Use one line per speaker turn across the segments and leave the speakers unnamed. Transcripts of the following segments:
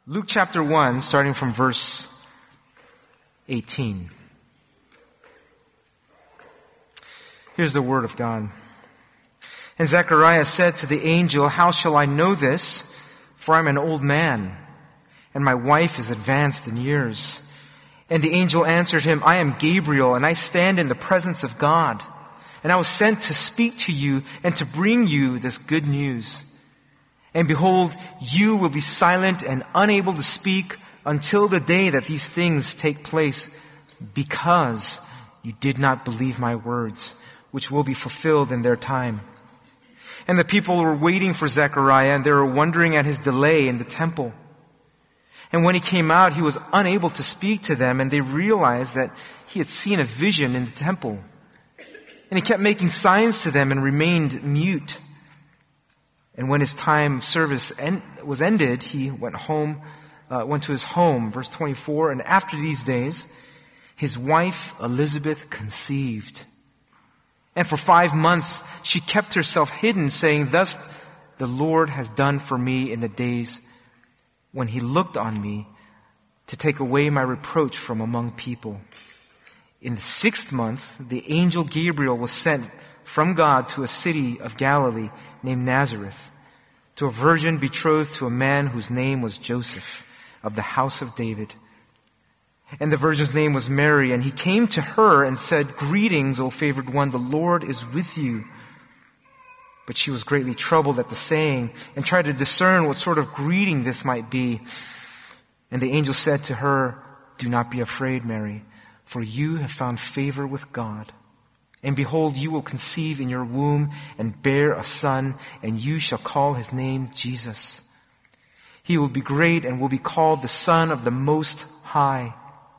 Luke chapter 1, starting from verse 18. Here's the word of God. And Zechariah said to the angel, "How shall I know this? For I'm an old man, and my wife is advanced in years." And the angel answered him, "I am Gabriel, and I stand in the presence of God. And I was sent to speak to you and to bring you this good news. And behold, you will be silent and unable to speak until the day that these things take place, because you did not believe my words, which will be fulfilled in their time." And the people were waiting for Zechariah, and they were wondering at his delay in the temple. And when he came out, he was unable to speak to them, and they realized that he had seen a vision in the temple. And he kept making signs to them and remained mute. And when his time of service was ended, he went to his home. Verse 24, and after these days, his wife Elizabeth conceived. And for 5 months she kept herself hidden, saying, "Thus the Lord has done for me in the days when he looked on me to take away my reproach from among people." In the 6th month, the angel Gabriel was sent from God to a city of Galilee named Nazareth, to a virgin betrothed to a man whose name was Joseph, of the house of David. And the virgin's name was Mary, and he came to her and said, "Greetings, O favored one, the Lord is with you." But she was greatly troubled at the saying, and tried to discern what sort of greeting this might be. And the angel said to her, "Do not be afraid, Mary, for you have found favor with God. And behold, you will conceive in your womb and bear a son, and you shall call his name Jesus. He will be great and will be called the Son of the Most High.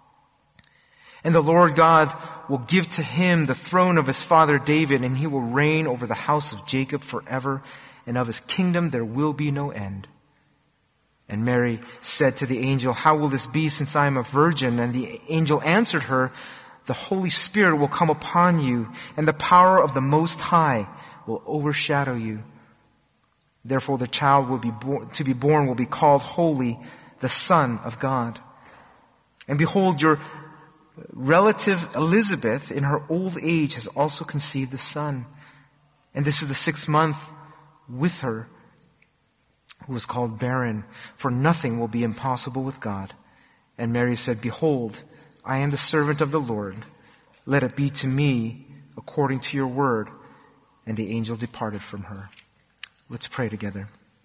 And the Lord God will give to him the throne of his father David, and he will reign over the house of Jacob forever, and of his kingdom there will be no end." And Mary said to the angel, "How will this be, since I am a virgin?" And the angel answered her, "The Holy Spirit will come upon you, and the power of the Most High will overshadow you. Therefore the child to be born will be called Holy, the Son of God. And behold, your relative Elizabeth, in her old age, has also conceived a son. And this is the 6th month with her, who was called barren, for nothing will be impossible with God." And Mary said, "Behold, I am the servant of the Lord. Let it be to me according to your word." And the angel departed from her. Let's pray together.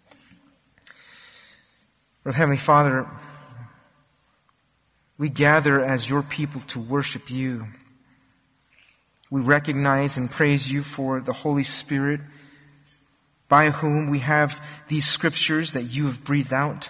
Lord Heavenly Father, we gather as your people to worship you. We recognize and praise you for the Holy Spirit, by whom we have these scriptures that you have breathed out.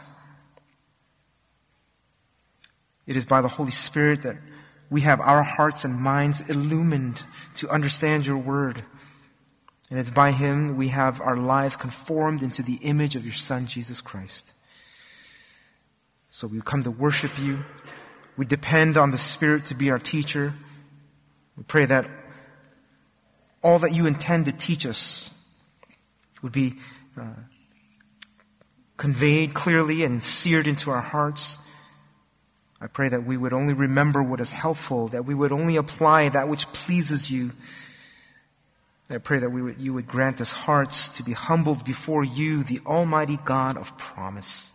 It is by the Holy Spirit that we have our hearts and minds illumined to understand your word. And it's by him we have our lives conformed into the image of your Son, Jesus Christ. So we come to worship you. We depend on the Spirit to be our teacher. We pray that all that you intend to teach us would be conveyed clearly and seared into our hearts. I pray that we would only remember what is helpful, that we would only apply that which pleases you. And I pray that you would grant us hearts to be humbled before you, the Almighty God of promise.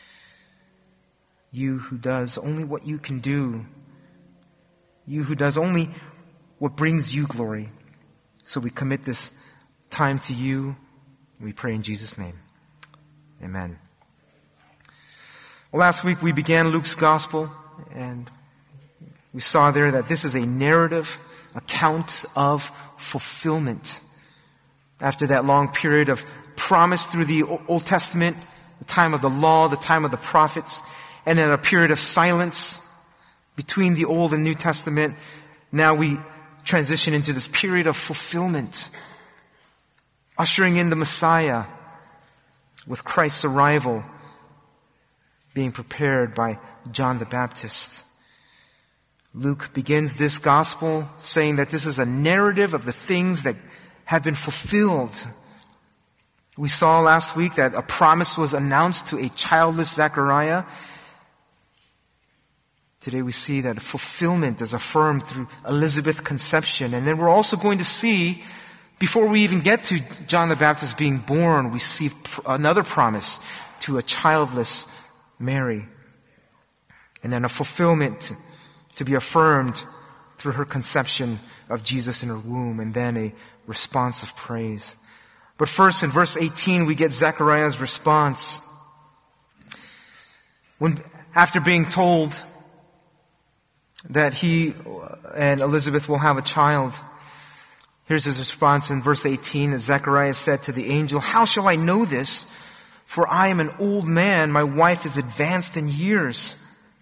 You who does only what you can do. You who does only what brings you glory. So we commit this time to you. We pray in Jesus' name. Amen. Well, last week we began Luke's gospel, and we saw there that this is a narrative account of fulfillment. After that long period of promise through the Old Testament, the time of the law, the time of the prophets, and then a period of silence between the Old and New Testament, now we transition into this period of fulfillment, ushering in the Messiah with Christ's arrival being prepared by John the Baptist. Luke begins this gospel saying that this is a narrative of the things that have been fulfilled. We saw last week that a promise was announced to a childless Zechariah, Today we see that fulfillment is affirmed through Elizabeth's conception. And then we're also going to see, before we even get to John the Baptist being born, we see another promise to a childless Mary. And then a fulfillment to be affirmed through her conception of Jesus in her womb, and then a response of praise. But first, in verse 18, we get Zechariah's response. After being told that he and Elizabeth will have a child, here's his response in verse 18, as Zechariah said to the angel, "How shall I know this? For I am an old man, my wife is advanced in years."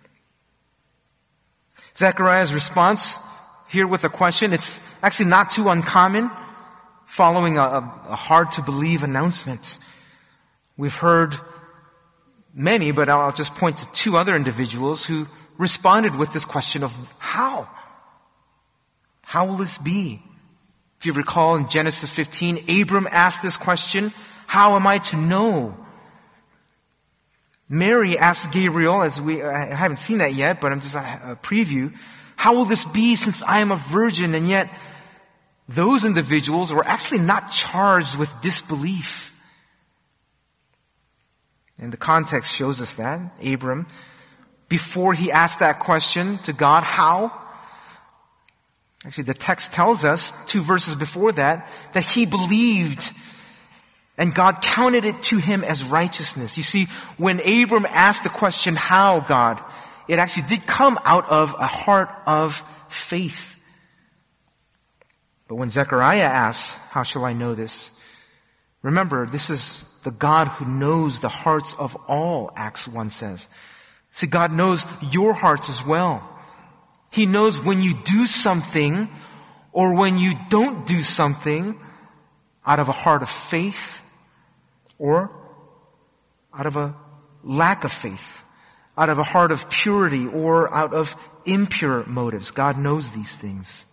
Zechariah's response here with a question, it's actually not too uncommon following a hard-to-believe announcement. We've heard many, but I'll just point to two other individuals who responded with this question of how? How will this be? If you recall in Genesis 15, Abram asked this question, "How am I to know?" Mary asked Gabriel, I haven't seen that yet, but I'm just a preview, "How will this be since I am a virgin?" And yet, those individuals were actually not charged with disbelief. And the context shows us that. Abram, before he asked that question to God, how? Actually, the text tells us, 2 verses before that he believed and God counted it to him as righteousness. You see, when Abram asked the question, "How, God?" it actually did come out of a heart of faith. But when Zechariah asks, "How shall I know this?" remember, this is the God who knows the hearts of all, Acts 1 says. See, God knows your hearts as well. He knows when you do something or when you don't do something out of a heart of faith or out of a lack of faith, out of a heart of purity or out of impure motives. God knows these things.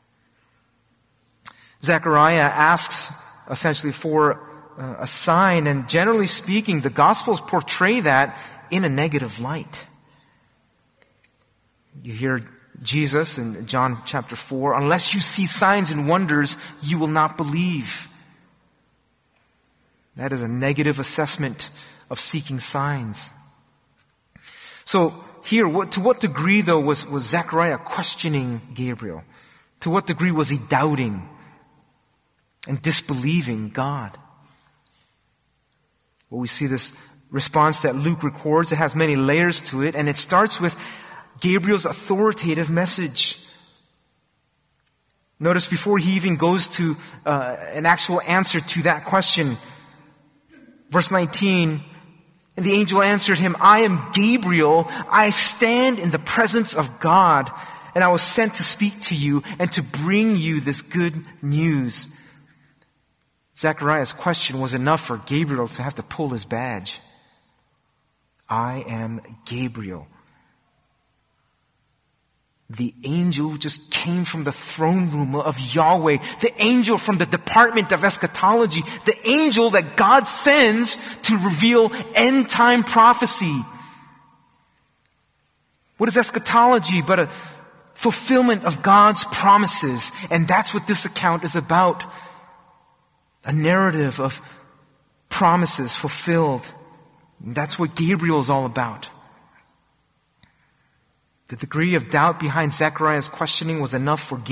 Zechariah asks essentially for a sign, and generally speaking, the Gospels portray that in a negative light. You hear Jesus in John chapter 4, "Unless you see signs and wonders, you will not believe." That is a negative assessment of seeking signs. So here, to what degree though was Zechariah questioning Gabriel? To what degree was he doubting and disbelieving God? Well, we see this response that Luke records. It has many layers to it, and it starts with Gabriel's authoritative message. Notice before he even goes to an actual answer to that question, verse 19, "And the angel answered him, 'I am Gabriel. I stand in the presence of God, and I was sent to speak to you and to bring you this good news.'" Zechariah's question was enough for Gabriel to have to pull his badge. "I am Gabriel." The angel just came from the throne room of Yahweh. The angel from the department of eschatology. The angel that God sends to reveal end-time prophecy. What is eschatology but a fulfillment of God's promises? And that's what this account is about. A narrative of promises fulfilled. And that's what Gabriel is all about. The degree of doubt behind Zechariah's questioning was enough for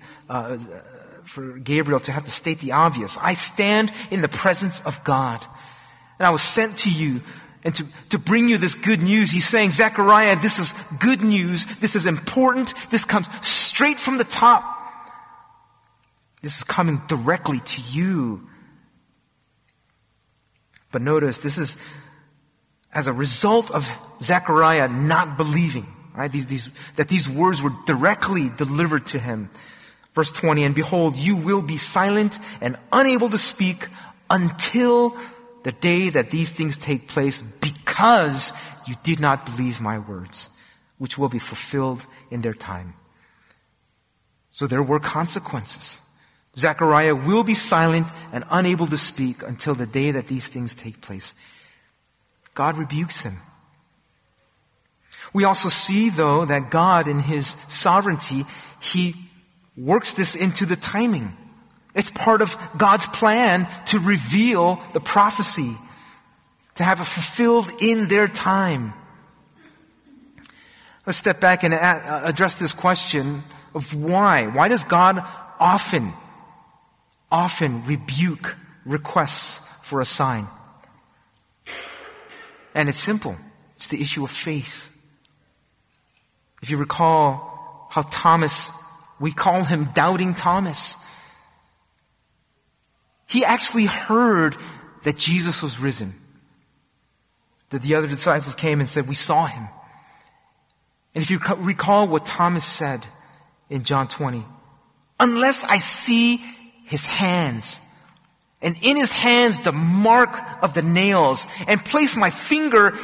Gabriel to have to state the obvious. "I stand in the presence of God, and I was sent to you and to bring you this good news." He's saying, "Zechariah, this is good news. This is important. This comes straight from the top. This is coming directly to you." But notice, this is as a result of Zechariah not believing. Right? That these words were directly delivered to him. Verse 20, "And behold, you will be silent and unable to speak until the day that these things take place, because you did not believe my words, which will be fulfilled in their time." So there were consequences. Zechariah will be silent and unable to speak until the day that these things take place. God rebukes him. We also see, though, that God in His sovereignty, He works this into the timing. It's part of God's plan to reveal the prophecy, to have it fulfilled in their time. Let's step back and address this question of why. Why does God often rebuke requests for a sign? And it's simple. It's the issue of faith. If you recall how Thomas, we call him Doubting Thomas. He actually heard that Jesus was risen. That the other disciples came and said, "We saw him." And if you recall what Thomas said in John 20, "Unless I see his hands, and in his hands the mark of the nails, and place my finger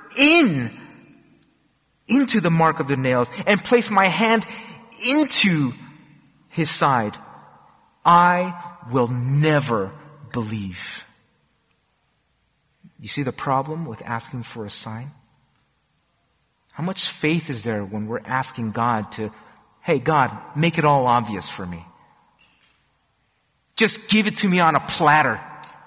into the mark of the nails, and place my hand into his side, I will never believe." You see the problem with asking for a sign? How much faith is there when we're asking God to, "Hey, God, make it all obvious for me. Just give it to me on a platter."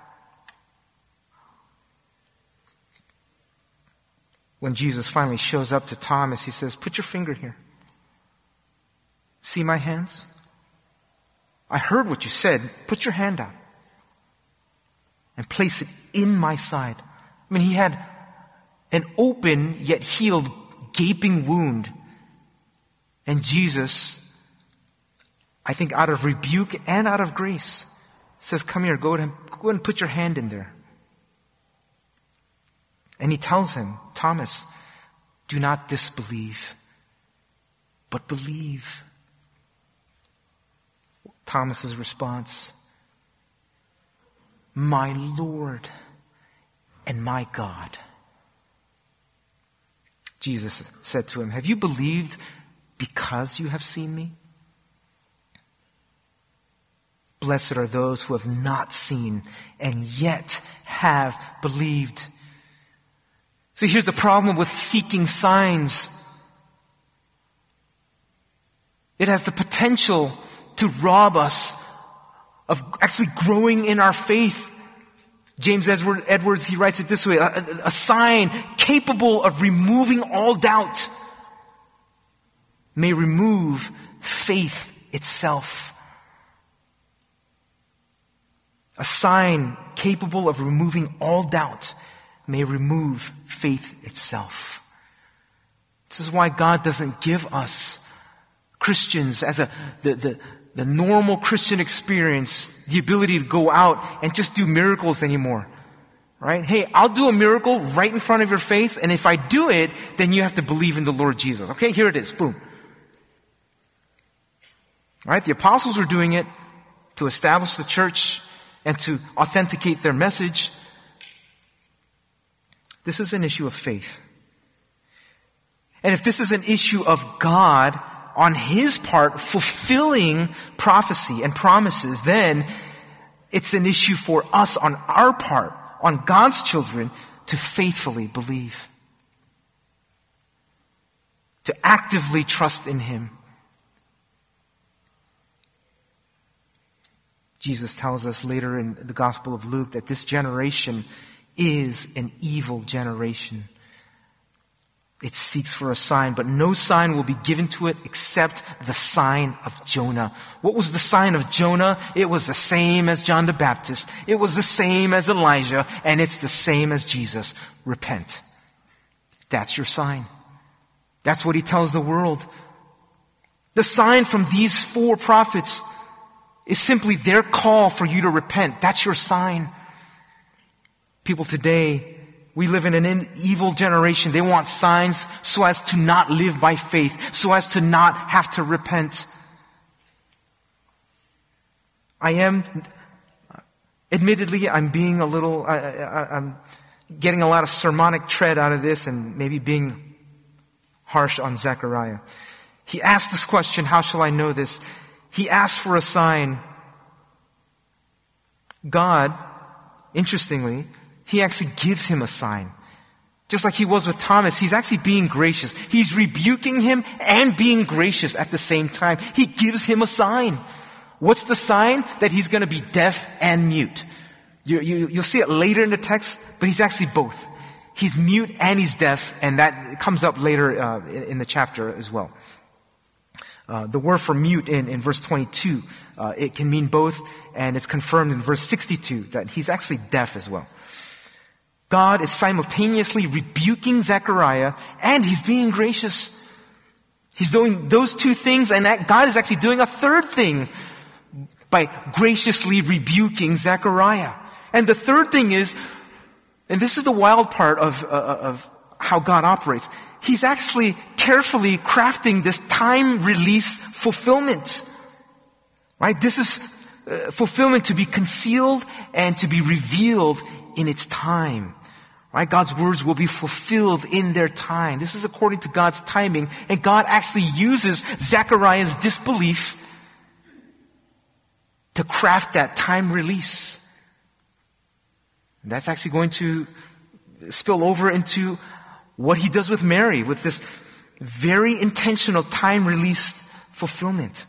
When Jesus finally shows up to Thomas, He says, "Put your finger here. See my hands? I heard what you said. Put your hand out and place it in my side." I mean, He had an open yet healed gaping wound. And Jesus, I think out of rebuke and out of grace, says, "Come here, go ahead and put your hand in there." And He tells him, "Thomas, do not disbelieve, but believe." Thomas's response, "My Lord and my God." Jesus said to him, "Have you believed because you have seen me? Blessed are those who have not seen and yet have believed." So here's the problem with seeking signs. It has the potential to rob us of actually growing in our faith. James Edwards, he writes it this way, a sign capable of removing all doubt may remove faith itself. A sign capable of removing all doubt may remove faith itself. This is why God doesn't give us Christians as the normal Christian experience, the ability to go out and just do miracles anymore. Right? Hey, I'll do a miracle right in front of your face, and if I do it, then you have to believe in the Lord Jesus. Okay, here it is. Boom. Right? The apostles were doing it to establish the church and to authenticate their message. This is an issue of faith. And if this is an issue of God on His part fulfilling prophecy and promises, then it's an issue for us on our part, on God's children, to faithfully believe, to actively trust in Him. Jesus tells us later in the Gospel of Luke that this generation is an evil generation. It seeks for a sign, but no sign will be given to it except the sign of Jonah. What was the sign of Jonah? It was the same as John the Baptist. It was the same as Elijah, and it's the same as Jesus. Repent. That's your sign. That's what He tells the world. The sign from these 4 prophets is simply their call for you to repent. That's your sign. People today, we live in an evil generation. They want signs so as to not live by faith, so as to not have to repent. Admittedly, I'm being I'm getting a lot of sermonic tread out of this and maybe being harsh on Zechariah. He asked this question, how shall I know this? He asked for a sign. God, interestingly, He actually gives him a sign. Just like he was with Thomas, he's actually being gracious. He's rebuking him and being gracious at the same time. He gives him a sign. What's the sign? That he's going to be deaf and mute. You'll see it later in the text, but he's actually both. He's mute and he's deaf, and that comes up later in the chapter as well. The word for mute in verse 22, it can mean both, and it's confirmed in verse 62 that he's actually deaf as well. God is simultaneously rebuking Zechariah, and he's being gracious. He's doing those two things, and God is actually doing a third thing by graciously rebuking Zechariah. And the third thing is, and this is the wild part of how God operates, he's actually carefully crafting this time release fulfillment. Right? This is fulfillment to be concealed and to be revealed in its time. Right? God's words will be fulfilled in their time. This is according to God's timing, and God actually uses Zechariah's disbelief to craft that time release. That's actually going to spill over into what he does with Mary, with this very intentional time-released fulfillment.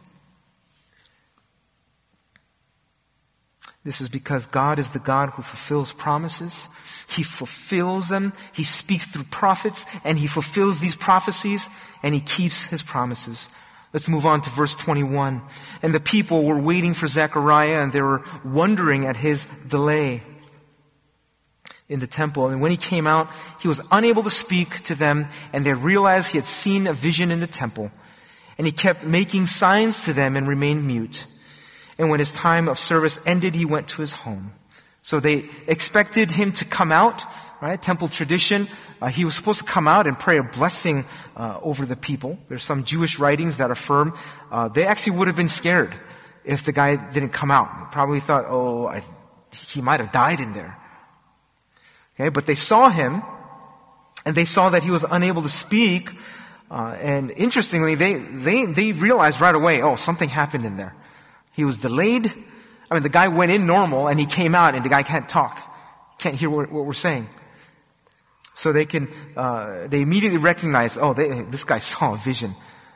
This is because God is the God who fulfills promises. He fulfills them. He speaks through prophets, and he fulfills these prophecies, and he keeps his promises. Let's move on to verse 21. And the people were waiting for Zechariah, and they were wondering at his delay in the temple. And when he came out, he was unable to speak to them, and they realized he had seen a vision in the temple. And he kept making signs to them and remained mute. And when his time of service ended, he went to his home. So they expected him to come out, right? Temple tradition. He was supposed to come out and pray a blessing over the people. There's some Jewish writings that affirm they actually would have been scared if the guy didn't come out. They probably thought, he might have died in there. Okay, but they saw him, and they saw that he was unable to speak. And interestingly, they realized right away, something happened in there. He was delayed. The guy went in normal, and he came out, and the guy can't talk, can't hear what we're saying. So they immediately recognize, this guy saw a vision.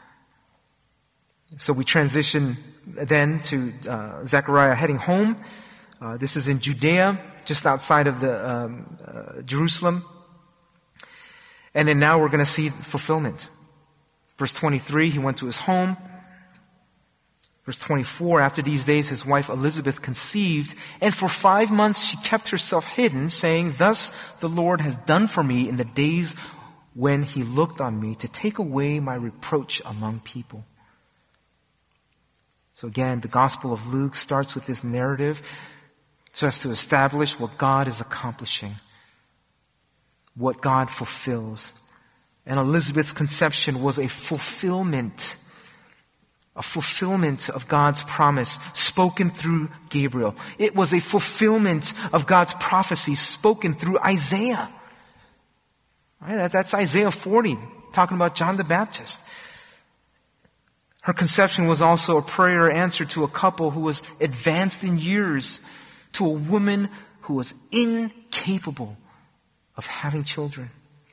So we transition then to Zechariah heading home. This is in Judea, just outside of the Jerusalem. And then now we're going to see fulfillment. Verse 23, he went to his home. Verse 24, after these days his wife Elizabeth conceived, and for 5 months she kept herself hidden, saying, "Thus the Lord has done for me in the days when he looked on me to take away my reproach among people." So again, the Gospel of Luke starts with this narrative so as to establish what God is accomplishing, what God fulfills. And Elizabeth's conception was a fulfillment of God's promise spoken through Gabriel. It was a fulfillment of God's prophecy spoken through Isaiah. Right? That's Isaiah 40, talking about John the Baptist. Her conception was also a prayer answered to a couple who was advanced in years, to a woman who was incapable of having children.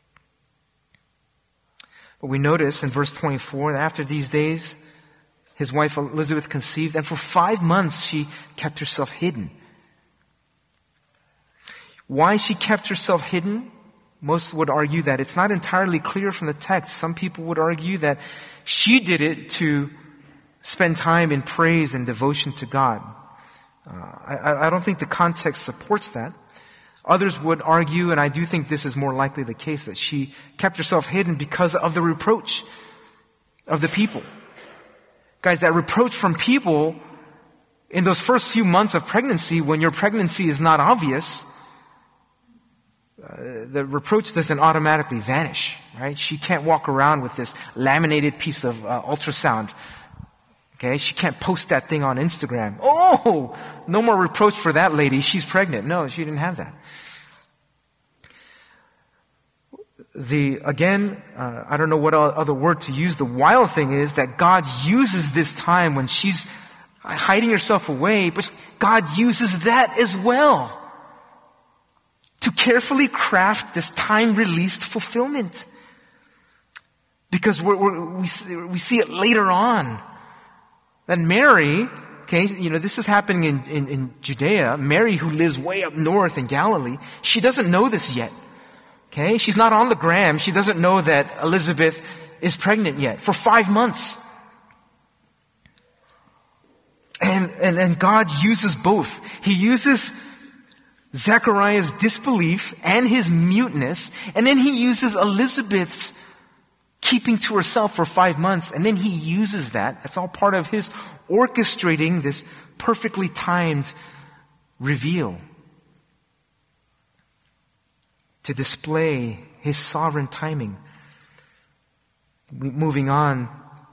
But we notice in verse 24 that after these days, his wife Elizabeth conceived, and for 5 months she kept herself hidden. Why she kept herself hidden? Most would argue that it's not entirely clear from the text. Some people would argue that she did it to spend time in praise and devotion to God. I don't think the context supports that. Others would argue, and I do think this is more likely the case, that she kept herself hidden because of the reproach of the people. Guys, that reproach from people in those first few months of pregnancy, when your pregnancy is not obvious, the reproach doesn't automatically vanish, right? She can't walk around with this laminated piece of ultrasound. Okay, she can't post that thing on Instagram. Oh, no more reproach for that lady. She's pregnant. No, she didn't have that. I don't know what other word to use. The wild thing is that God uses this time when she's hiding herself away, but God uses that as well to carefully craft this time-released fulfillment. Because we see it later on. That Mary, okay, this is happening in Judea. Mary, who lives way up north in Galilee, she doesn't know this yet. Okay, she's not on the gram. She doesn't know that Elizabeth is pregnant yet for 5 months. And God uses both. He uses Zechariah's disbelief and his muteness, and then he uses Elizabeth's keeping to herself for 5 months, and then he uses that. That's all part of his orchestrating this perfectly timed reveal to display his sovereign timing. Moving on,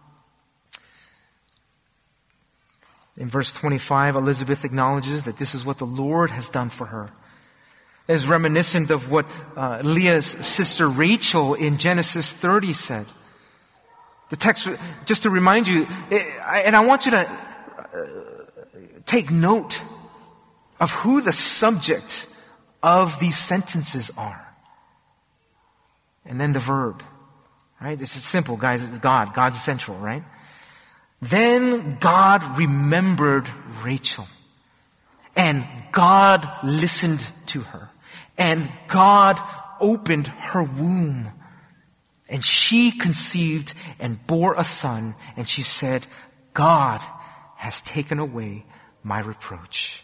in verse 25, Elizabeth acknowledges that this is what the Lord has done for her. It is reminiscent of what Leah's sister Rachel in Genesis 30 said. The text, just to remind you, and I want you to take note of who the subject of these sentences are. And then the verb. Right? This is simple, guys. It's God. God's central, right? Then God remembered Rachel. And God listened to her. And God opened her womb. And she conceived and bore a son. And she said, God has taken away my reproach.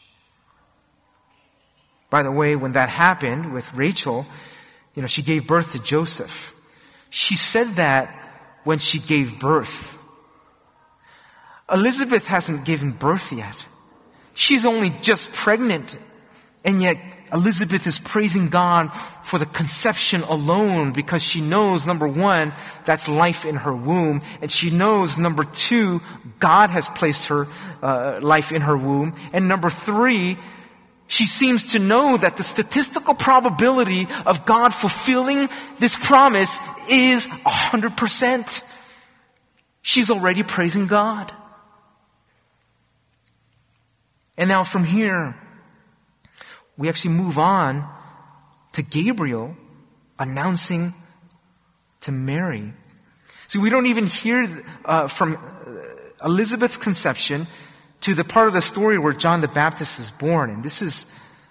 By the way, when that happened with Rachel, she gave birth to Joseph. She said that when she gave birth. Elizabeth hasn't given birth yet. She's only just pregnant. And yet Elizabeth is praising God for the conception alone because she knows, number one, that's life in her womb. And she knows, number two, God has placed her life in her womb. And number three, she seems to know that the statistical probability of God fulfilling this promise is 100%. She's already praising God. And now from here, we actually move on to Gabriel announcing to Mary. So we don't even hear from Elizabeth's conception to the part of the story where John the Baptist is born. And this is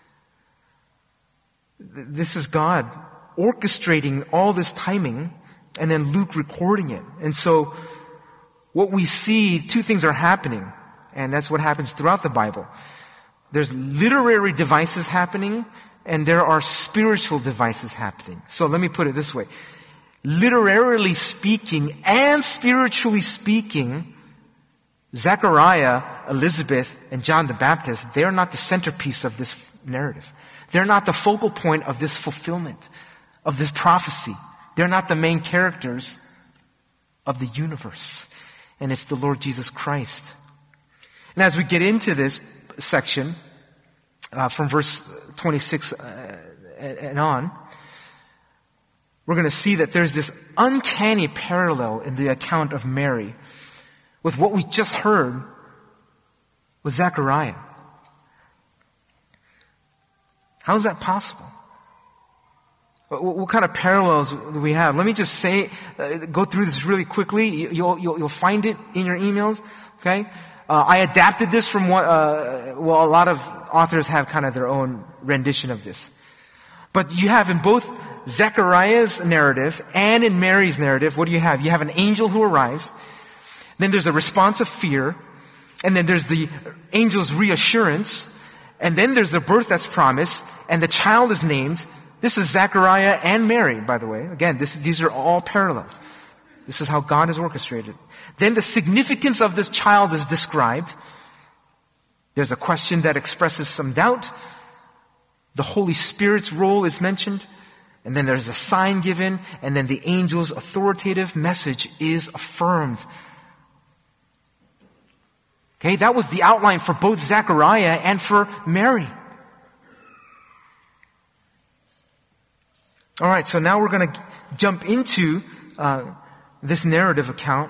God orchestrating all this timing and then Luke recording it. And so what we see, two things are happening. And that's what happens throughout the Bible. There's literary devices happening, and there are spiritual devices happening. So let me put it this way. Literarily speaking and spiritually speaking, Zechariah, Elizabeth, and John the Baptist, they're not the centerpiece of this narrative. They're not the focal point of this fulfillment, of this prophecy. They're not the main characters of the universe. And it's the Lord Jesus Christ. And as we get into this section, from verse 26 and on, we're going to see that there's this uncanny parallel in the account of Mary with what we just heard with Zechariah. How is that possible? What kind of parallels do we have? Let me just say, go through this really quickly. You'll find it in your emails, okay? I adapted this from what, a lot of authors have kind of their own rendition of this. But you have in both Zechariah's narrative and in Mary's narrative, what do you have? You have an angel who arrives. Then there's a response of fear. And then there's the angel's reassurance. And then there's the birth that's promised. And the child is named. This is Zechariah and Mary, by the way. Again, these are all parallels. This is how God has orchestrated. Then the significance of this child is described. There's a question that expresses some doubt. The Holy Spirit's role is mentioned. And then there's a sign given. And then the angel's authoritative message is affirmed. Okay, that was the outline for both Zechariah and for Mary. All right, so now we're going to jump into this narrative account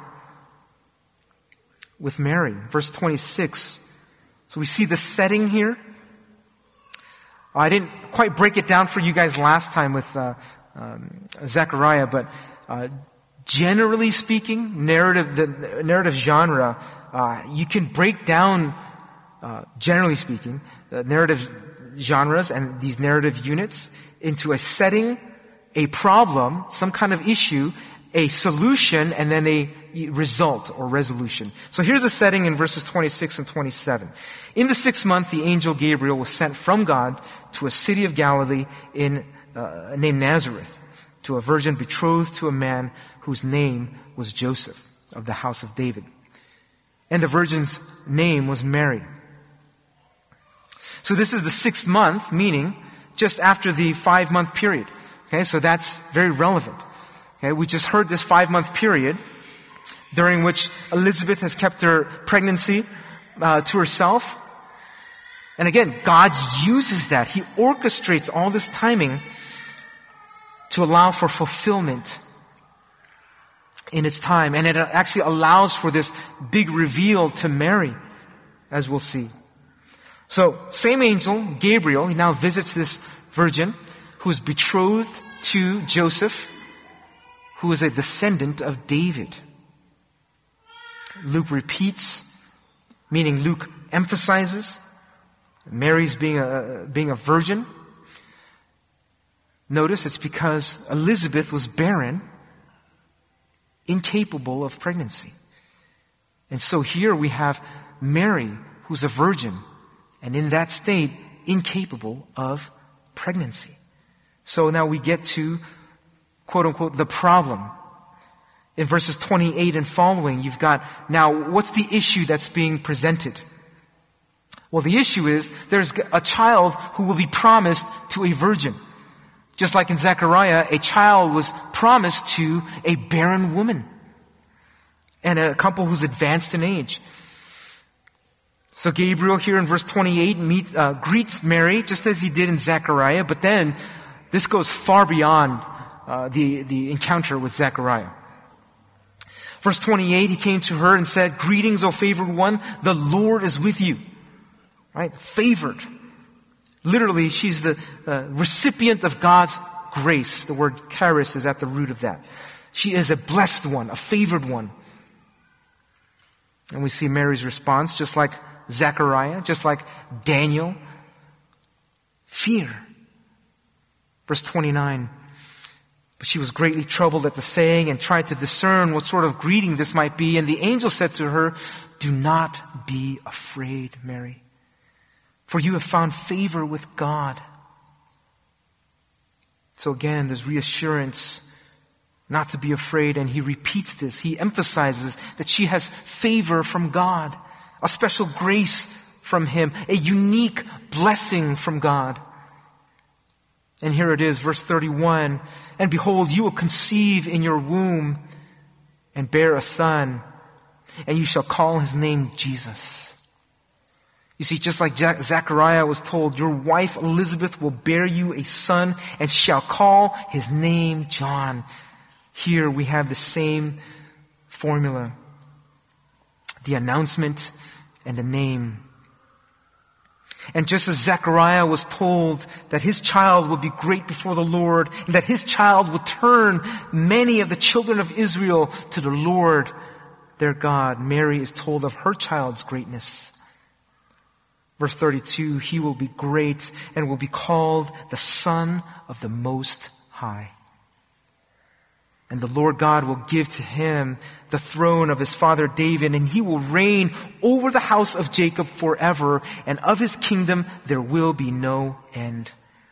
with Mary. Verse 26. So we see the setting here. I didn't quite break it down for you guys last time with Zechariah, but generally speaking, the narrative genre, you can break down, generally speaking, narrative genres and these narrative units into a setting, a problem, some kind of issue, a solution, and then a result or resolution. So here's the setting in verses 26 and 27. In the 6th month, the angel Gabriel was sent from God to a city of Galilee named Nazareth, to a virgin betrothed to a man whose name was Joseph, of the house of David. And the virgin's name was Mary. So this is the 6th month, meaning just after the 5-month period. Okay, so that's very relevant. Okay, we just heard this 5-month period during which Elizabeth has kept her pregnancy to herself. And again, God uses that. He orchestrates all this timing to allow for fulfillment in its time. And it actually allows for this big reveal to Mary, as we'll see. So, same angel, Gabriel, he now visits this virgin who is betrothed to Joseph, who is a descendant of David. Luke repeats, meaning Luke emphasizes Mary's being a virgin. Notice it's because Elizabeth was barren, incapable of pregnancy. And so here we have Mary, who's a virgin, and in that state, incapable of pregnancy. So now we get to, quote unquote, the problem. In verses 28 and following, you've got, now, what's the issue that's being presented? Well, the issue is, there's a child who will be promised to a virgin. Just like in Zechariah, a child was promised to a barren woman and a couple who's advanced in age. So Gabriel here in verse 28 greets Mary just as he did in Zechariah, but then this goes far beyond the encounter with Zechariah. Verse 28, he came to her and said, "Greetings, O favored one, the Lord is with you." Right? Favored. Literally, she's the recipient of God's grace. The word charis is at the root of that. She is a blessed one, a favored one. And we see Mary's response, just like Zechariah, just like Daniel. Fear. Verse 29. But she was greatly troubled at the saying and tried to discern what sort of greeting this might be. And the angel said to her, "Do not be afraid, Mary, for you have found favor with God." So again, there's reassurance not to be afraid. And he repeats this. He emphasizes that she has favor from God, a special grace from Him, a unique blessing from God. And here it is, verse 31. "And behold, you will conceive in your womb and bear a son, and you shall call his name Jesus." You see, just like Zechariah was told, your wife Elizabeth will bear you a son and shall call his name John. Here we have the same formula. The announcement and the name. And just as Zechariah was told that his child would be great before the Lord, and that his child would turn many of the children of Israel to the Lord, their God, Mary is told of her child's greatness. Verse 32, "He will be great and will be called the Son of the Most High. And the Lord God will give to him the throne of his father David, and he will reign over the house of Jacob forever, and of his kingdom there will be no end."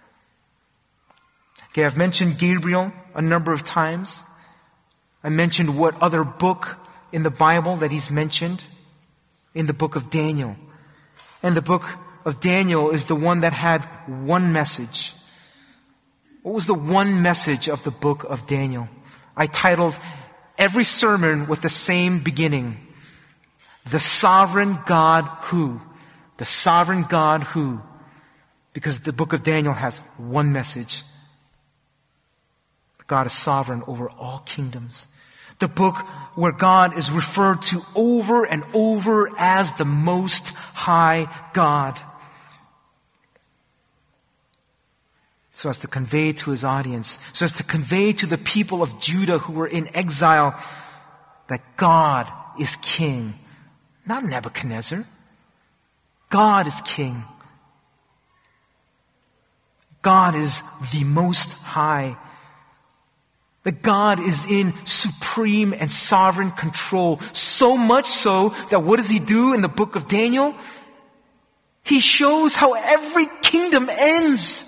Okay, I've mentioned Gabriel a number of times. I mentioned what other book in the Bible that he's mentioned in the book of Daniel. And the book of Daniel is the one that had one message. What was the one message of the book of Daniel? I titled every sermon with the same beginning. The sovereign God who? The sovereign God who? Because the book of Daniel has one message. God is sovereign over all kingdoms. The book where God is referred to over and over as the Most High God. so as to convey to his audience, so as to convey to the people of Judah who were in exile that God is king. Not Nebuchadnezzar. God is king. God is the Most High. That God is in supreme and sovereign control. So much so that what does he do in the book of Daniel? He shows how every kingdom ends.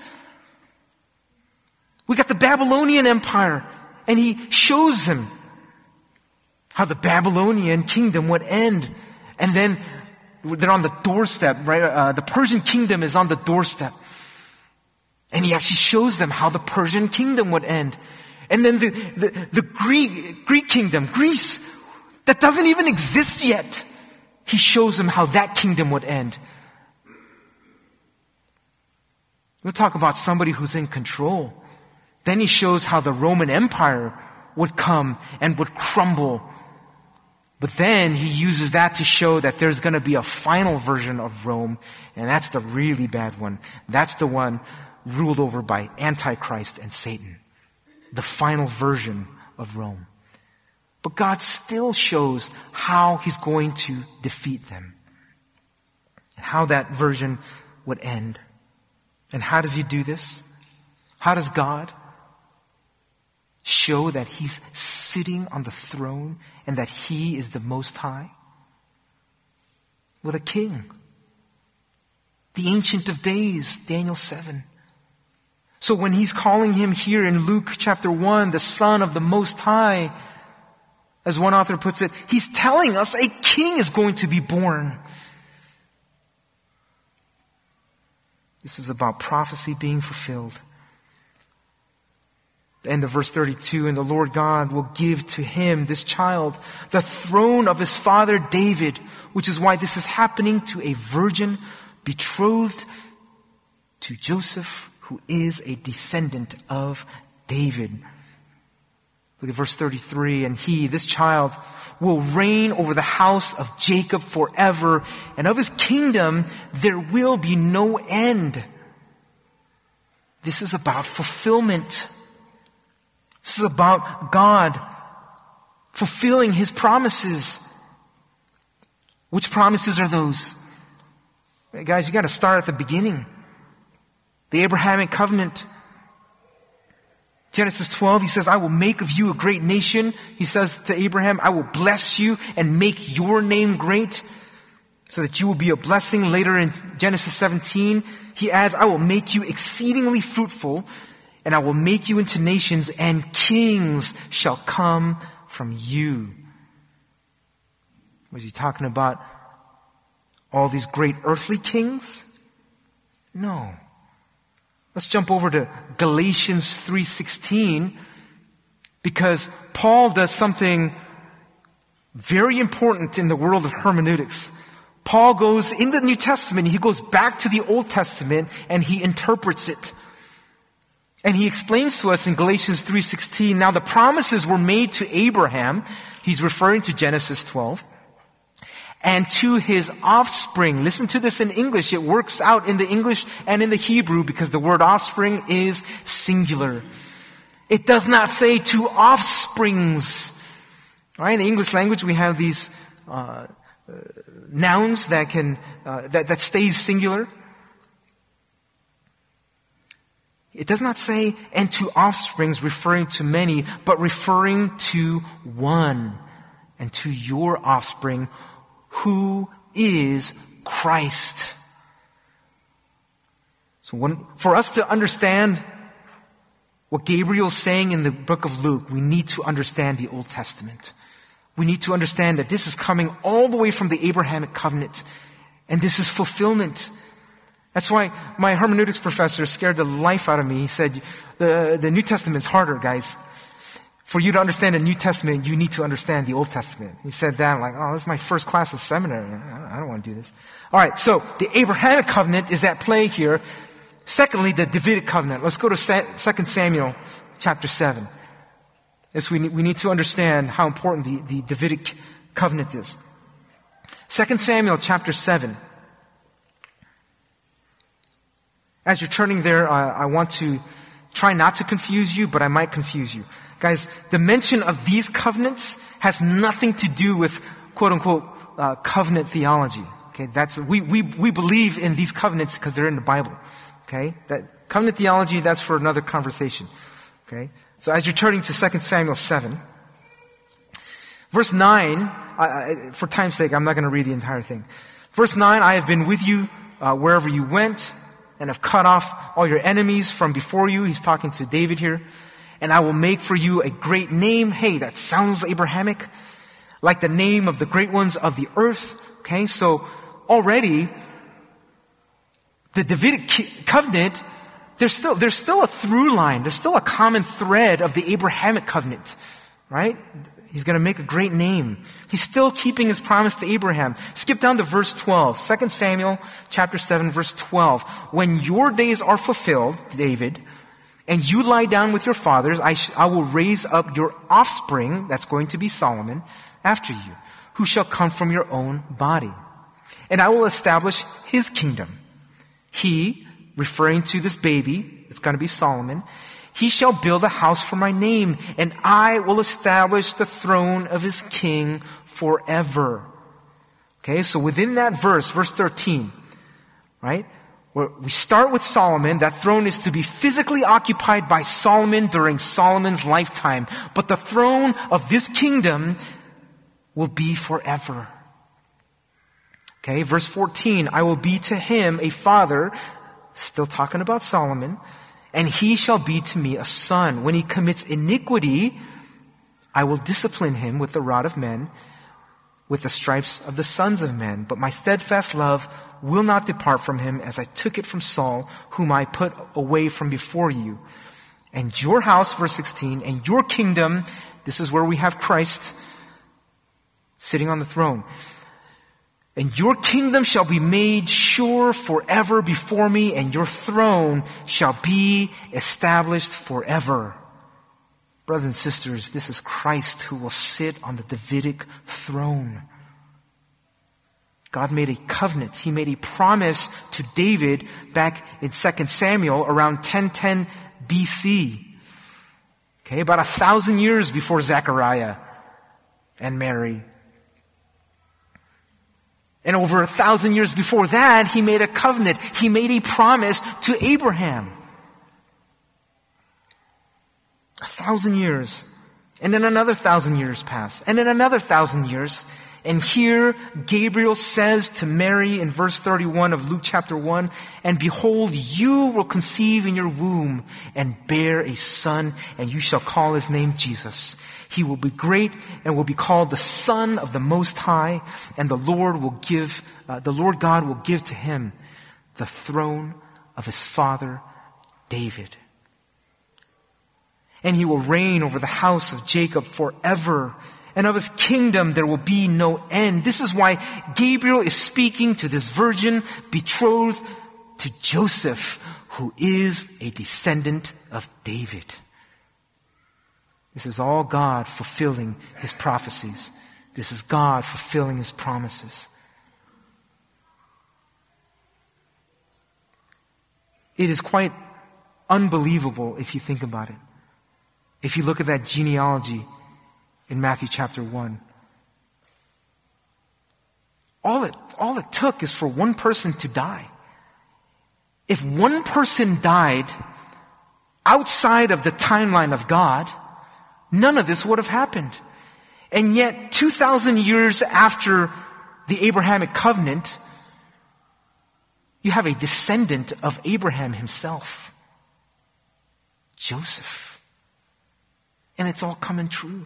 We got the Babylonian Empire, and he shows them how the Babylonian kingdom would end. And then they're on the doorstep, right? The Persian kingdom is on the doorstep. And he actually shows them how the Persian kingdom would end. And then the Greek kingdom, Greece, that doesn't even exist yet. He shows them how that kingdom would end. We'll talk about somebody who's in control. Then he shows how the Roman Empire would come and would crumble. But then he uses that to show that there's going to be a final version of Rome, and that's the really bad one. That's the one ruled over by Antichrist and Satan. The final version of Rome. But God still shows how he's going to defeat them. And how that version would end. And how does he do this? How does God show that he's sitting on the throne and that he is the Most High? With a king. The Ancient of Days, Daniel 7. So when he's calling him here in Luke chapter 1, the Son of the Most High, as one author puts it, he's telling us a king is going to be born. This is about prophecy being fulfilled. The end of verse 32, and the Lord God will give to him, this child, the throne of his father David, which is why this is happening to a virgin betrothed to Joseph, who is a descendant of David. Look at verse 33. And he, this child, will reign over the house of Jacob forever, and of his kingdom there will be no end. This is about fulfillment. This is about God fulfilling his promises. Which promises are those? Hey guys, you got to start at the beginning. The Abrahamic covenant. Genesis 12, he says, I will make of you a great nation. He says to Abraham, I will bless you and make your name great so that you will be a blessing. Later in Genesis 17, he adds, I will make you exceedingly fruitful and I will make you into nations and kings shall come from you. Was he talking about all these great earthly kings? No. Let's jump over to Galatians 3:16 because Paul does something very important in the world of hermeneutics. Paul goes in the New Testament, he goes back to the Old Testament and he interprets it. And he explains to us in Galatians 3:16, now the promises were made to Abraham, he's referring to Genesis 12, and to his offspring. Listen to this in English. It works out in the English and in the Hebrew because the word offspring is singular. It does not say to offsprings. All right, in the English language we have these nouns that can that stays singular. It does not say and to offsprings referring to many, but referring to one and to your offspring, who is Christ. So for us to understand what Gabriel's saying in the book of Luke, we need to understand the Old Testament. We need to understand that this is coming all the way from the Abrahamic covenant, and this is fulfillment. That's why my hermeneutics professor scared the life out of me. He said, the New Testament's harder, guys. For you to understand the New Testament, you need to understand the Old Testament. He said that, I'm like, oh, this is my first class of seminary. I don't want to do this. All right, so the Abrahamic covenant is at play here. Secondly, the Davidic covenant. Let's go to 2 Samuel chapter 7. Yes, we need to understand how important the Davidic covenant is. 2 Samuel chapter 7. As you're turning there, I want to try not to confuse you, but I might confuse you. Guys, the mention of these covenants has nothing to do with quote unquote covenant theology. Okay, we believe in these covenants because they're in the Bible. Okay, that covenant theology, that's for another conversation. Okay, so as you're turning to 2 Samuel 7, verse 9, for time's sake, I'm not going to read the entire thing. Verse 9, I have been with you wherever you went, and have cut off all your enemies from before you. He's talking to David here. And I will make for you a great name. Hey, that sounds Abrahamic. Like the name of the great ones of the earth. Okay, so already, the Davidic covenant, there's still a through line. There's still a common thread of the Abrahamic covenant. Right? He's going to make a great name. He's still keeping his promise to Abraham. Skip down to verse 12. 2 Samuel chapter 7, verse 12. When your days are fulfilled, David, and you lie down with your fathers, I will raise up your offspring, that's going to be Solomon, after you, who shall come from your own body. And I will establish his kingdom. He, referring to this baby, it's going to be Solomon, he shall build a house for my name, and I will establish the throne of his king forever. Okay, so within that verse 13, right? Where we start with Solomon, that throne is to be physically occupied by Solomon during Solomon's lifetime. But the throne of this kingdom will be forever. Okay, verse 14, I will be to him a father, still talking about Solomon, and he shall be to me a son. When he commits iniquity, I will discipline him with the rod of men, with the stripes of the sons of men. But my steadfast love will not depart from him, as I took it from Saul, whom I put away from before you. And your house, verse 16, and your kingdom, this is where we have Christ sitting on the throne. And your kingdom shall be made sure forever before me, and your throne shall be established forever. Brothers and sisters, this is Christ who will sit on the Davidic throne. God made a covenant. He made a promise to David back in 2 Samuel around 1010 BC. Okay, about 1,000 years before Zechariah and Mary. And over 1,000 years before that, he made a covenant. He made a promise to Abraham. 1,000 years. And then another 1,000 years pass. And then another 1,000 years. And here, Gabriel says to Mary in verse 31 of Luke chapter 1, and behold, you will conceive in your womb and bear a son, and you shall call his name Jesus. He will be great and will be called the Son of the Most High, and the Lord God will give to him the throne of his father David. And he will reign over the house of Jacob forever, and of his kingdom there will be no end. This is why Gabriel is speaking to this virgin betrothed to Joseph, who is a descendant of David. This is all God fulfilling his prophecies. This is God fulfilling his promises. It is quite unbelievable if you think about it. If you look at that genealogy in Matthew chapter 1. All it took is for one person to die. If one person died outside of the timeline of God, none of this would have happened. And yet, 2,000 years after the Abrahamic covenant, you have a descendant of Abraham himself, Joseph. And it's all coming true.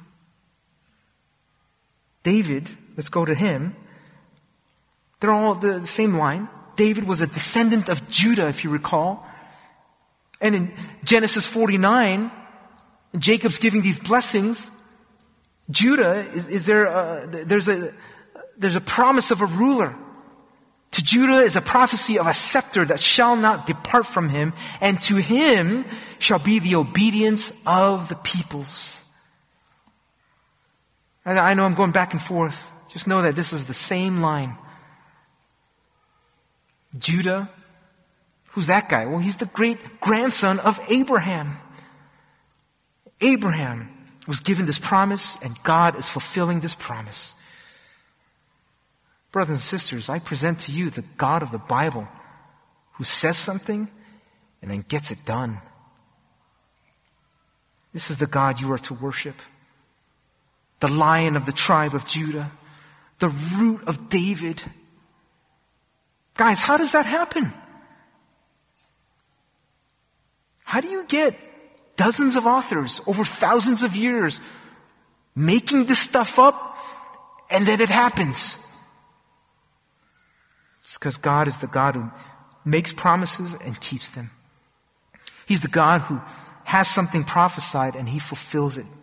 David, let's go to him. They're all the same line. David was a descendant of Judah, if you recall. And in Genesis 49, Jacob's giving these blessings. Judah, there's a promise of a ruler. To Judah is a prophecy of a scepter that shall not depart from him, and to him shall be the obedience of the peoples. And I know I'm going back and forth. Just know that this is the same line. Judah, Who's that guy? Well, he's the great-grandson of Abraham. Abraham was given this promise, and God is fulfilling this promise. Brothers and sisters, I present to you the God of the Bible who says something and then gets it done. This is the God you are to worship. The Lion of the tribe of Judah, the Root of David. Guys, how does that happen? How do you get dozens of authors over thousands of years making this stuff up and then it happens? It's because God is the God who makes promises and keeps them. He's the God who has something prophesied and He fulfills it.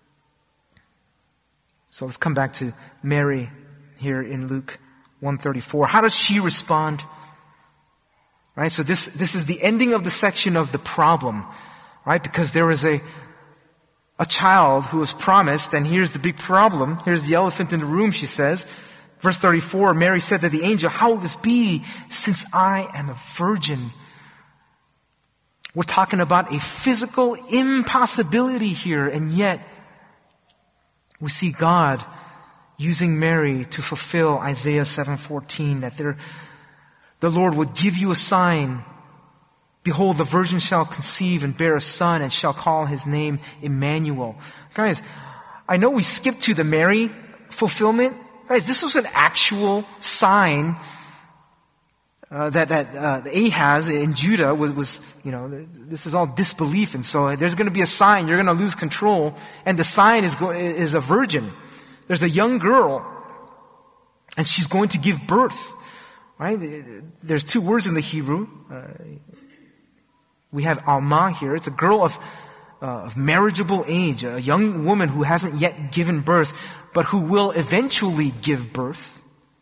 So let's come back to Mary here in Luke 1:34. How does she respond? Right? So this is the ending of the section of the problem, right? Because there was a child who was promised, and here's the big problem. Here's the elephant in the room, she says. Verse 34, Mary said to the angel, "How will this be since I am a virgin?" We're talking about a physical impossibility here, and yet we see God using Mary to fulfill Isaiah 7:14, that the Lord would give you a sign. Behold, the virgin shall conceive and bear a son and shall call his name Emmanuel. Guys, I know we skipped to the Mary fulfillment. Guys, this was an actual sign that Ahaz in Judah was, this is all disbelief. And so there's going to be a sign. You're going to lose control. And the sign is a virgin. There's a young girl. And she's going to give birth. Right? There's two words in the Hebrew. We have Alma here. It's a girl of marriageable age, a young woman who hasn't yet given birth, but who will eventually give birth.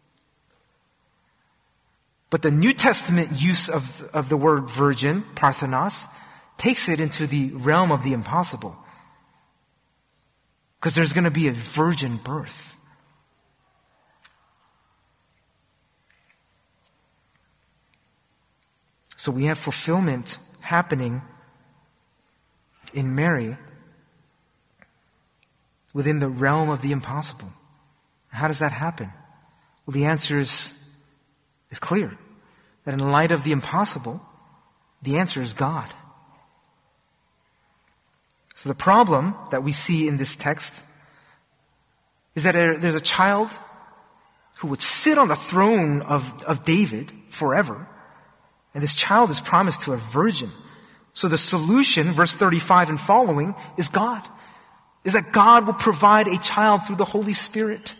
But the New Testament use of the word virgin, parthenos, takes it into the realm of the impossible. Because there's going to be a virgin birth. So we have fulfillment happening in Mary within the realm of the impossible. How does that happen? Well, the answer is clear. That in light of the impossible, the answer is God. So the problem that we see in this text is that there's a child who would sit on the throne of David forever. And this child is promised to a virgin. So the solution, verse 35 and following, is God. Is that God will provide a child through the Holy Spirit.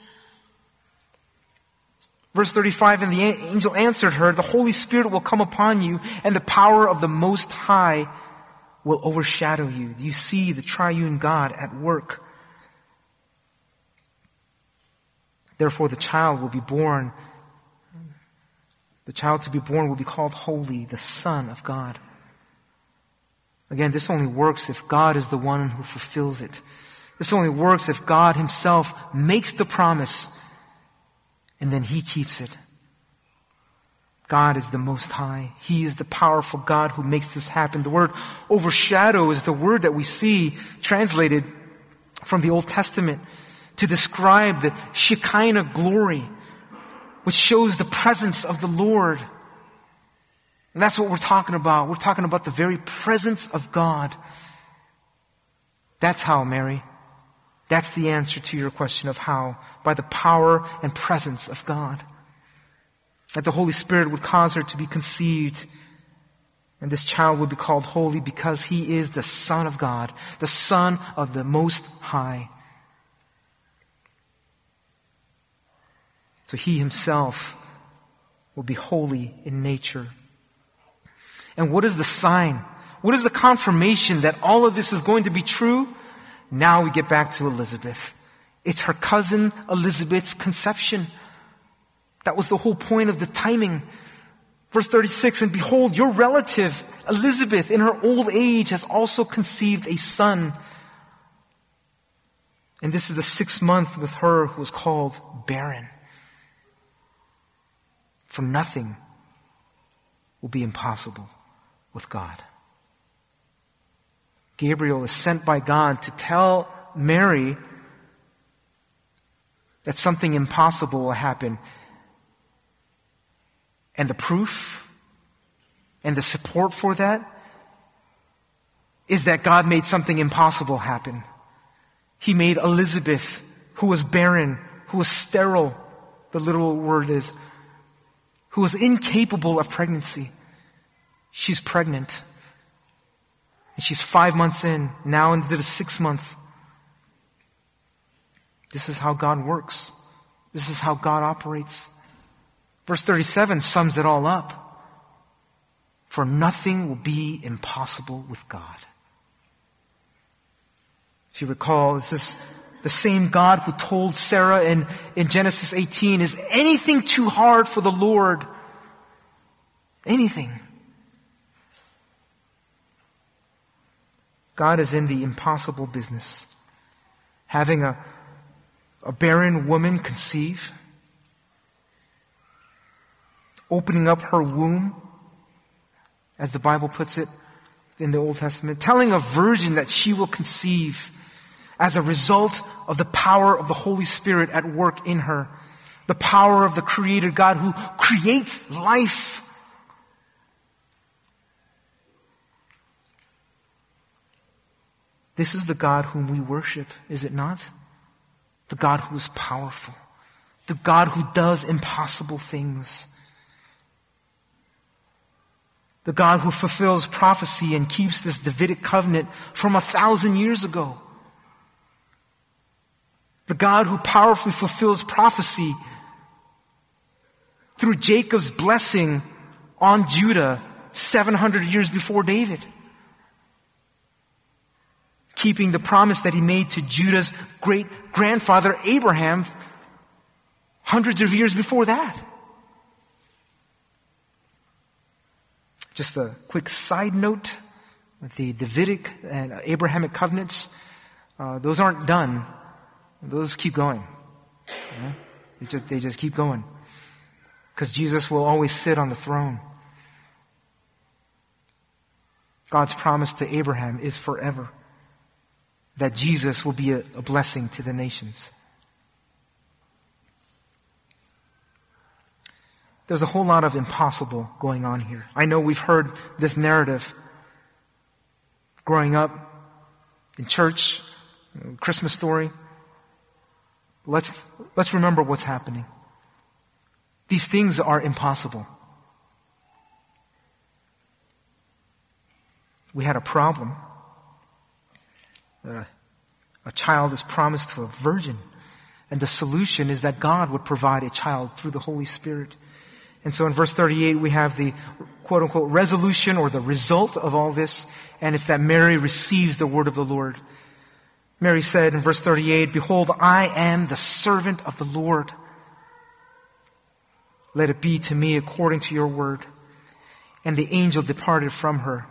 Verse 35, and the angel answered her, "The Holy Spirit will come upon you, and the power of the Most High will overshadow you." Do you see the triune God at work? Therefore the child will be born. The child to be born will be called Holy, the Son of God. Again, this only works if God is the one who fulfills it. This only works if God Himself makes the promise and then He keeps it. God is the Most High. He is the powerful God who makes this happen. The word overshadow is the word that we see translated from the Old Testament to describe the Shekinah glory, which shows the presence of the Lord. And that's what we're talking about. We're talking about the very presence of God. That's how, Mary. That's the answer to your question of how. By the power and presence of God. That the Holy Spirit would cause her to be conceived. And this child would be called holy because He is the Son of God, the Son of the Most High. So He Himself will be holy in nature. And what is the sign? What is the confirmation that all of this is going to be true? Now we get back to Elizabeth. It's her cousin Elizabeth's conception. That was the whole point of the timing. Verse 36, and behold, your relative Elizabeth in her old age has also conceived a son. And this is the 6th month with her who was called barren. For nothing will be impossible with God. Gabriel is sent by God to tell Mary that something impossible will happen. And the proof and the support for that is that God made something impossible happen. He made Elizabeth, who was barren, who was sterile, the literal word is, who was incapable of pregnancy. She's pregnant. And she's 5 months in, now into the 6th month. This is how God works. This is how God operates. Verse 37 sums it all up. For nothing will be impossible with God. If you recall, this is the same God who told Sarah in Genesis 18, is anything too hard for the Lord? Anything. God is in the impossible business. Having a barren woman conceive, opening up her womb, as the Bible puts it in the Old Testament, telling a virgin that she will conceive as a result of the power of the Holy Spirit at work in her, the power of the Creator God who creates life. This is the God whom we worship, is it not? The God who is powerful. The God who does impossible things. The God who fulfills prophecy and keeps this Davidic covenant from 1,000 years ago. The God who powerfully fulfills prophecy through Jacob's blessing on Judah 700 years before David. Keeping the promise that he made to Judah's great-grandfather Abraham hundreds of years before that. Just a quick side note, with the Davidic and Abrahamic covenants, those aren't done. Those keep going. Yeah? They just keep going. Because Jesus will always sit on the throne. God's promise to Abraham is forever. That Jesus will be a blessing to the nations. There's a whole lot of impossible going on here. I know we've heard this narrative growing up in church, Christmas story. Let's remember what's happening. These things are impossible. We had a problem. That a child is promised to a virgin. And the solution is that God would provide a child through the Holy Spirit. And so in verse 38, we have the quote-unquote resolution or the result of all this. And it's that Mary receives the word of the Lord. Mary said in verse 38, "Behold, I am the servant of the Lord. Let it be to me according to your word." And the angel departed from her.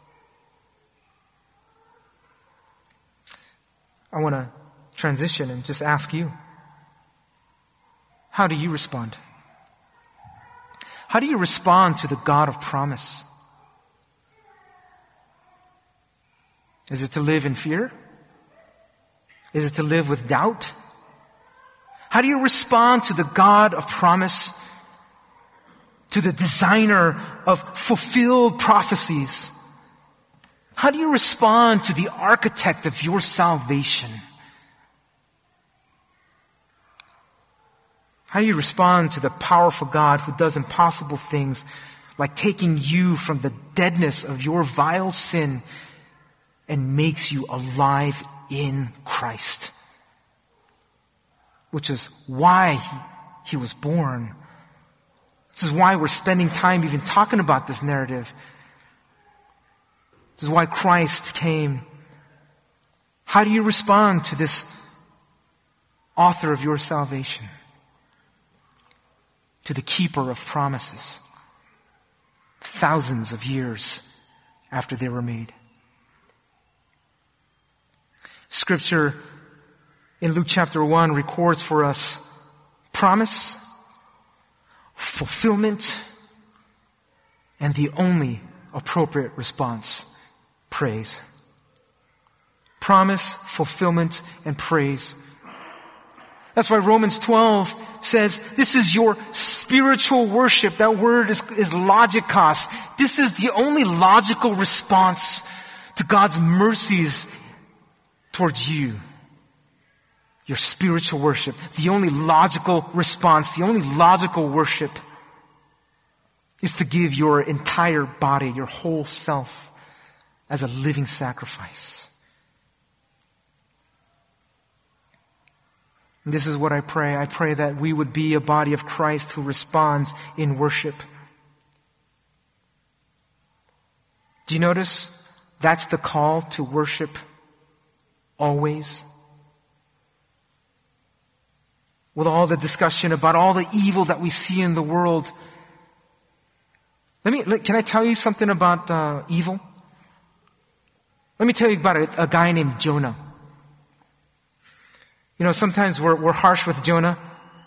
I want to transition and just ask you, how do you respond? How do you respond to the God of promise? Is it to live in fear? Is it to live with doubt? How do you respond to the God of promise, to the designer of fulfilled prophecies? How do you respond to the architect of your salvation? How do you respond to the powerful God who does impossible things like taking you from the deadness of your vile sin and makes you alive in Christ? Which is why he was born. This is why we're spending time even talking about this narrative. This is why Christ came. How do you respond to this author of your salvation? To the keeper of promises, thousands of years after they were made. Scripture in Luke chapter 1 records for us promise, fulfillment, and the only appropriate response. Praise. Promise, fulfillment, and praise. That's why Romans 12 says, this is your spiritual worship. That word is logikos. This is the only logical response to God's mercies towards you. Your spiritual worship. The only logical response, the only logical worship is to give your entire body, your whole self, as a living sacrifice. And this is what I pray. I pray that we would be a body of Christ who responds in worship. Do you notice? That's the call to worship always. With all the discussion about all the evil that we see in the world, can I tell you something about evil? Let me tell you about a guy named Jonah. You know, sometimes we're harsh with Jonah.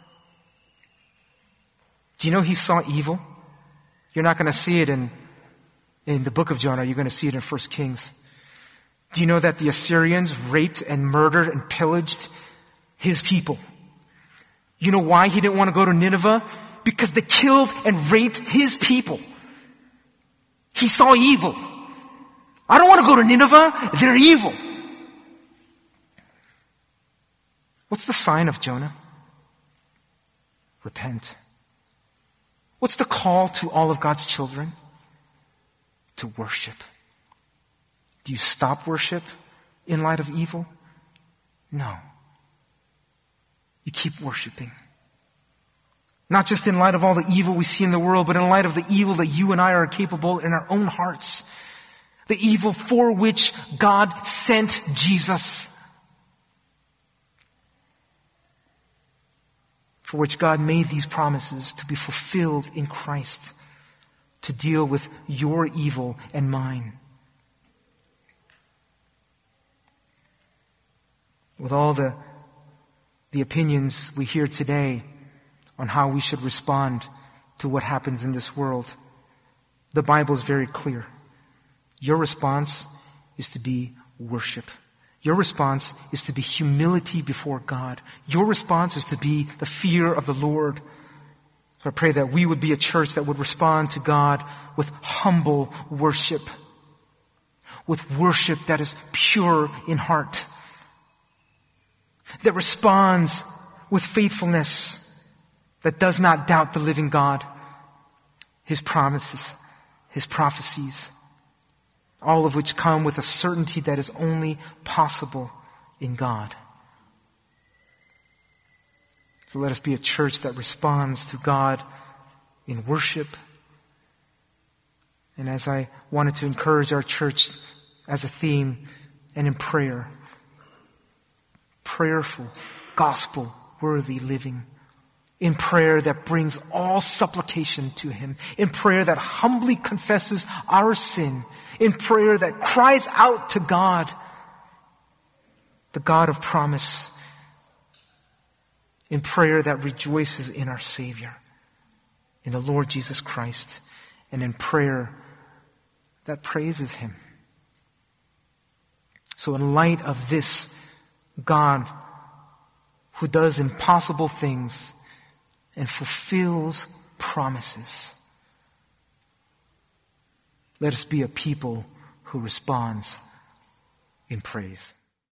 Do you know he saw evil? You're not going to see it in the book of Jonah. You're going to see it in 1 Kings. Do you know that the Assyrians raped and murdered and pillaged his people? You know why he didn't want to go to Nineveh? Because they killed and raped his people. He saw evil. I don't want to go to Nineveh. They're evil. What's the sign of Jonah? Repent. What's the call to all of God's children? To worship. Do you stop worship in light of evil? No. You keep worshiping. Not just in light of all the evil we see in the world, but in light of the evil that you and I are capable in our own hearts. The evil for which God sent Jesus. For which God made these promises to be fulfilled in Christ. To deal with your evil and mine. With all the opinions we hear today on how we should respond to what happens in this world, the Bible is very clear. Your response is to be worship. Your response is to be humility before God. Your response is to be the fear of the Lord. So I pray that we would be a church that would respond to God with humble worship. With worship that is pure in heart. That responds with faithfulness, that does not doubt the living God, His promises, His prophecies, all of which come with a certainty that is only possible in God. So let us be a church that responds to God in worship. And as I wanted to encourage our church as a theme and in prayer, prayerful, gospel-worthy living. In prayer that brings all supplication to Him. In prayer that humbly confesses our sin. In prayer that cries out to God, the God of promise. In prayer that rejoices in our Savior, in the Lord Jesus Christ. And in prayer that praises Him. So in light of this God who does impossible things and fulfills promises, let us be a people who responds in praise.